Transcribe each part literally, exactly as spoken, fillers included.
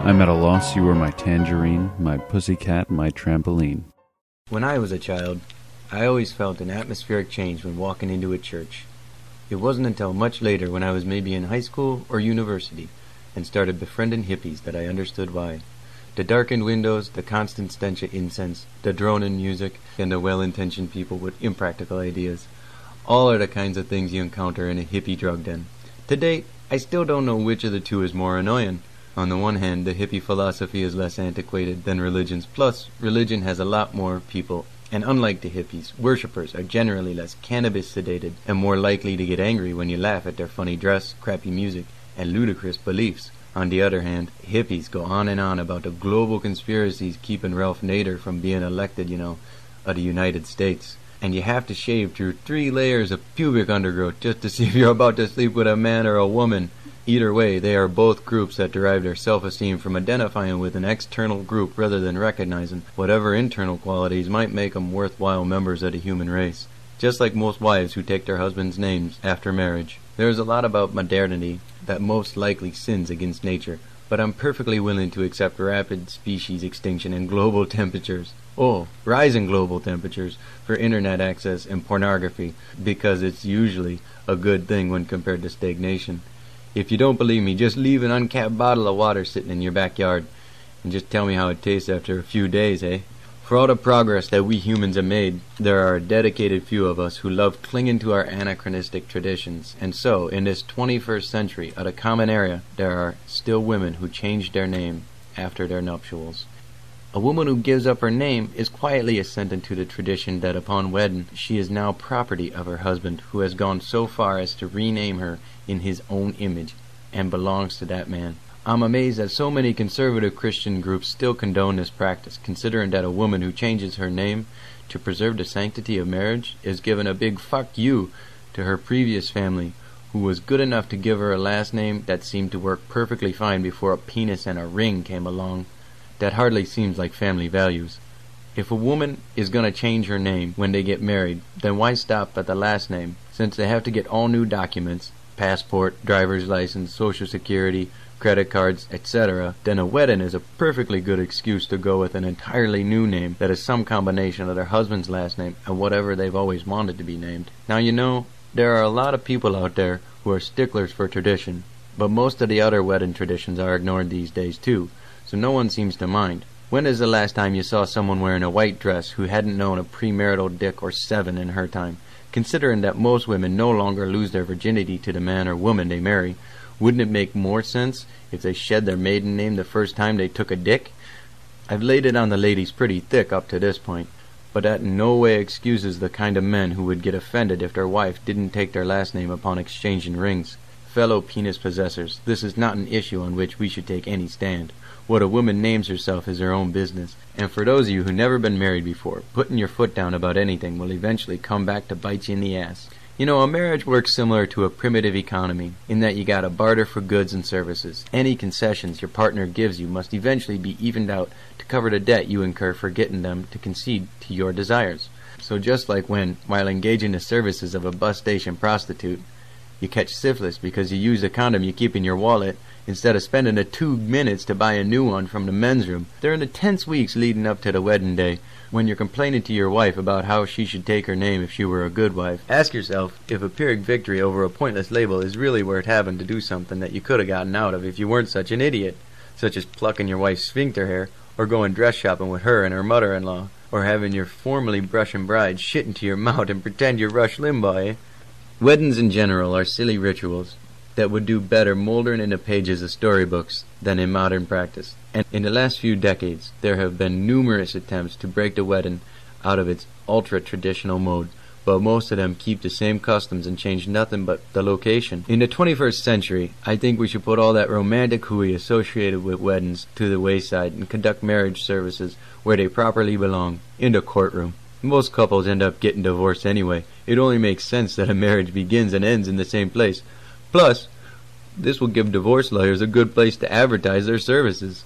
I'm at a loss, you were my tangerine, my pussycat, my trampoline. When I was a child, I always felt an atmospheric change when walking into a church. It wasn't until much later, when I was maybe in high school or university, and started befriending hippies, that I understood why. The darkened windows, the constant stench of incense, the droning music, and the well-intentioned people with impractical ideas. All are the kinds of things you encounter in a hippie drug den. To date, I still don't know which of the two is more annoying. On the one hand, the hippie philosophy is less antiquated than religion's, plus religion has a lot more people, and unlike the hippies, worshippers are generally less cannabis sedated and more likely to get angry when you laugh at their funny dress, crappy music, and ludicrous beliefs. On the other hand, hippies go on and on about the global conspiracies keeping Ralph Nader from being elected, you know, of the United States. And you have to shave through three layers of pubic undergrowth just to see if you're about to sleep with a man or a woman. Either way, they are both groups that derive their self-esteem from identifying with an external group rather than recognizing whatever internal qualities might make them worthwhile members of the human race. Just like most wives who take their husbands' names after marriage. There is a lot about modernity that most likely sins against nature, but I'm perfectly willing to accept rapid species extinction and global temperatures. Oh, rising global temperatures for internet access and pornography, because it's usually a good thing when compared to stagnation. If you don't believe me, just leave an uncapped bottle of water sitting in your backyard and just tell me how it tastes after a few days, eh? For all the progress that we humans have made, there are a dedicated few of us who love clinging to our anachronistic traditions. And so, in this twenty-first century, at a common area, there are still women who change their name after their nuptials. A woman who gives up her name is quietly assenting to the tradition that upon wedding she is now property of her husband, who has gone so far as to rename her in his own image and belongs to that man. I'm amazed that so many conservative Christian groups still condone this practice, considering that a woman who changes her name to preserve the sanctity of marriage is given a big fuck you to her previous family, who was good enough to give her a last name that seemed to work perfectly fine before a penis and a ring came along. That hardly seems like family values. If a woman is going to change her name when they get married, then why stop at the last name, since they have to get all new documents, passport, driver's license, social security, credit cards, et cetera, then a wedding is a perfectly good excuse to go with an entirely new name that is some combination of their husband's last name and whatever they've always wanted to be named. Now, you know, there are a lot of people out there who are sticklers for tradition, but most of the other wedding traditions are ignored these days too, so no one seems to mind. When is the last time you saw someone wearing a white dress who hadn't known a premarital dick or seven in her time? Considering that most women no longer lose their virginity to the man or woman they marry, wouldn't it make more sense if they shed their maiden name the first time they took a dick? I've laid it on the ladies pretty thick up to this point, but that in no way excuses the kind of men who would get offended if their wife didn't take their last name upon exchanging rings. Fellow penis possessors, this is not an issue on which we should take any stand. What a woman names herself is her own business, and for those of you who've never been married before, putting your foot down about anything will eventually come back to bite you in the ass. You know, a marriage works similar to a primitive economy, in that you gotta barter for goods and services. Any concessions your partner gives you must eventually be evened out to cover the debt you incur for getting them to concede to your desires. So just like when, while engaging the services of a bus station prostitute, you catch syphilis because you use a condom you keep in your wallet instead of spending the two minutes to buy a new one from the men's room. During the tense weeks leading up to the wedding day, when you're complaining to your wife about how she should take her name if she were a good wife, ask yourself if a Pyrrhic victory over a pointless label is really worth having to do something that you could have gotten out of if you weren't such an idiot, such as plucking your wife's sphincter hair, or going dress shopping with her and her mother-in-law, or having your formerly brushing bride shit into your mouth and pretend you're Rush Limbaugh, eh? Weddings in general are silly rituals that would do better moldering in the pages of storybooks than in modern practice. And in the last few decades, there have been numerous attempts to break the wedding out of its ultra-traditional mode, but most of them keep the same customs and change nothing but the location. In the twenty-first century, I think we should put all that romantic hooey associated with weddings to the wayside and conduct marriage services where they properly belong, in the courtroom. Most couples end up getting divorced anyway. It only makes sense that a marriage begins and ends in the same place. Plus, this will give divorce lawyers a good place to advertise their services.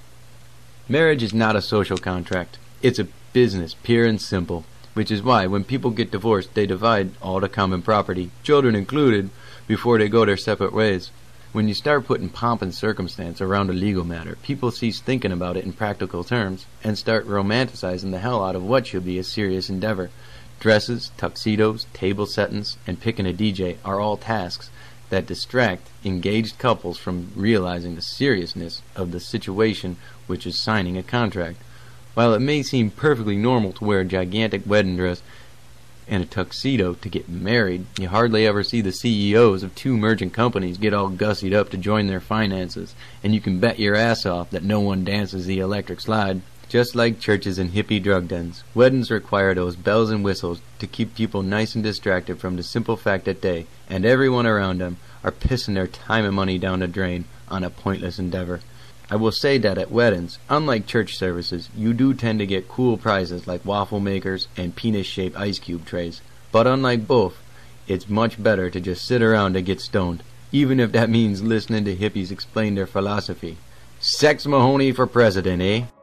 Marriage is not a social contract. It's a business, pure and simple, which is why when people get divorced, they divide all the common property, children included, before they go their separate ways. When you start putting pomp and circumstance around a legal matter, people cease thinking about it in practical terms and start romanticizing the hell out of what should be a serious endeavor. Dresses, tuxedos, table settings, and picking a D J are all tasks that distract engaged couples from realizing the seriousness of the situation, which is signing a contract. While it may seem perfectly normal to wear a gigantic wedding dress and a tuxedo to get married, you hardly ever see the C E Os of two merchant companies get all gussied up to join their finances, and you can bet your ass off that no one dances the electric slide. Just like churches and hippie drug dens, weddings require those bells and whistles to keep people nice and distracted from the simple fact that they, and everyone around them, are pissing their time and money down the drain on a pointless endeavor. I will say that at weddings, unlike church services, you do tend to get cool prizes like waffle makers and penis-shaped ice cube trays. But unlike both, it's much better to just sit around and get stoned, even if that means listening to hippies explain their philosophy. Sex Mahoney for president, eh?